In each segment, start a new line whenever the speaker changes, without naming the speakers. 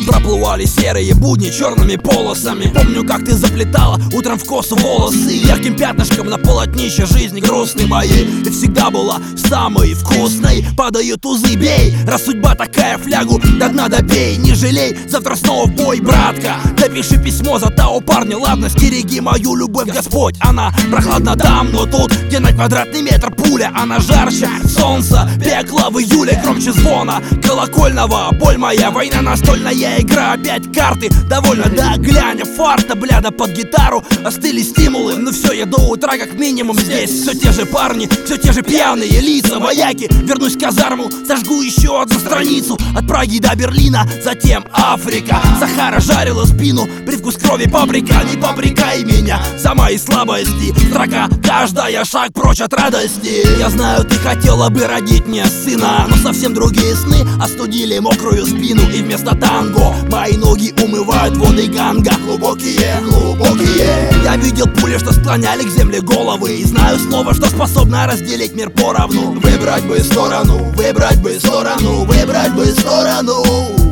Проплывали серые будни черными полосами. Помню, как ты заплетала утром в косу волосы, ярким пятнышком на полотнище жизни грустной моей. Ты всегда была самой вкусной. Падают тузы, бей, раз судьба такая, флягу до дна добей. Не жалей, завтра снова в бой, братка. Напиши письмо за того парня, ладно, стереги мою любовь, Господь. Она прохладна там, но тут, где на квадратный метр пуля, она жарче солнца, пекла в июле, громче звона колокольного. Боль моя, война настольная игра, опять карты, довольно, да, глянь, фарта, бляда, под гитару остыли стимулы. Ну все, я до утра как минимум здесь. Все те же парни, все те же пьяные лица, вояки. Вернусь в казарму, сожгу еще одну страницу. От Праги до Берлина, затем Африка. Сахара жарила спину, привкус крови паприка. Не попрекай меня за мои слабости, строка каждая, шаг прочь от радости. Я знаю, ты хотела бы родить мне сына, но совсем другие сны остудили мокрую спину. И вместо танго мои ноги умывают воды Ганга. Глубокие, глубокие. Я видел пули, что склоняли к земле головы, и знаю слово, что способно разделить мир поровну. Выбрать бы сторону, выбрать бы сторону, выбрать бы сторону.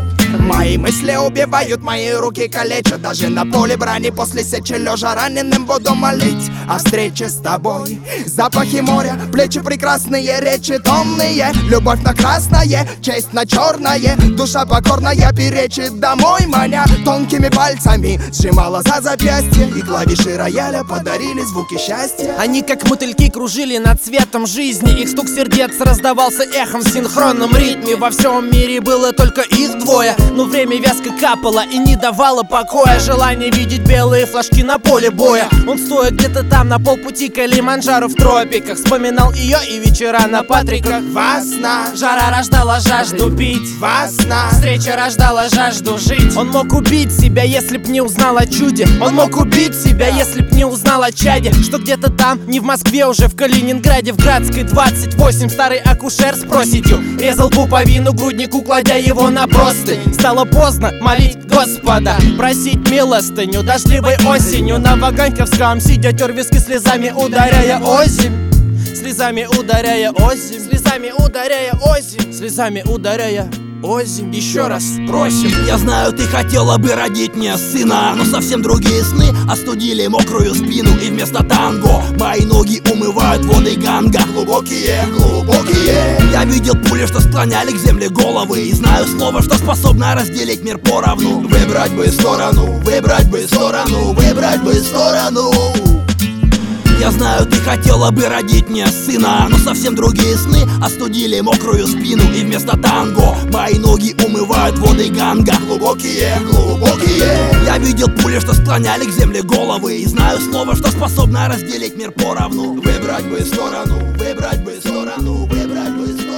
Мои мысли убивают, мои руки калечат. Даже на поле брани после сечи лежа раненым буду молить о встрече с тобой. Запахи моря, плечи прекрасные, речи томные. Любовь на красное, честь на черное. Душа покорная перечит домой, маня тонкими пальцами сжимала за запястье, и клавиши рояля подарили звуки счастья.
Они как мотыльки кружили над цветом жизни. Их стук сердец раздавался эхом в синхронном ритме. Во всем мире было только их двое, но время вязко капало и не давало покоя. Желание видеть белые флажки на поле боя. Он стоя где-то там на полпути к Килиманджаро в тропиках, вспоминал ее и вечера на Патриках.
Весна,
жара рождала жажду пить,
весна,
встреча рождала жажду жить. Он мог убить себя, если б не узнал о чуде. Он мог убить себя, если б не узнал о чаде, что где-то там, не в Москве, уже в Калининграде, в Градской 28, старый акушер с проседью резал пуповину груднику, кладя его на простынь. Стало поздно молить Господа, просить милостыню дождливой осенью. На Ваганьковском сидя, тер виски слезами, ударяя озимь. Слезами ударяя озимь, слезами ударяя озимь, слезами ударяя озимь. Еще раз просим.
Я знаю, ты хотела бы родить мне сына, но совсем другие сны остудили мокрую спину. И вместо танго мои ноги умывают воды Ганга. Глубокие, глубокие. Я видел пули, что склоняли к земле головы, и знаю слово, что способно разделить мир поровну. Выбрать бы сторону, выбрать бы сторону, выбрать бы сторону. Я знаю, ты хотела бы родить мне сына, но совсем другие сны остудили мокрую спину. И вместо танго мои ноги умывают воды Ганга. Глубокие, глубокие. Я видел пули, что склоняли к земле головы, и знаю слово, что способно разделить мир поровну. Выбрать бы сторону, выбрать бы сторону, выбрать бы сторону.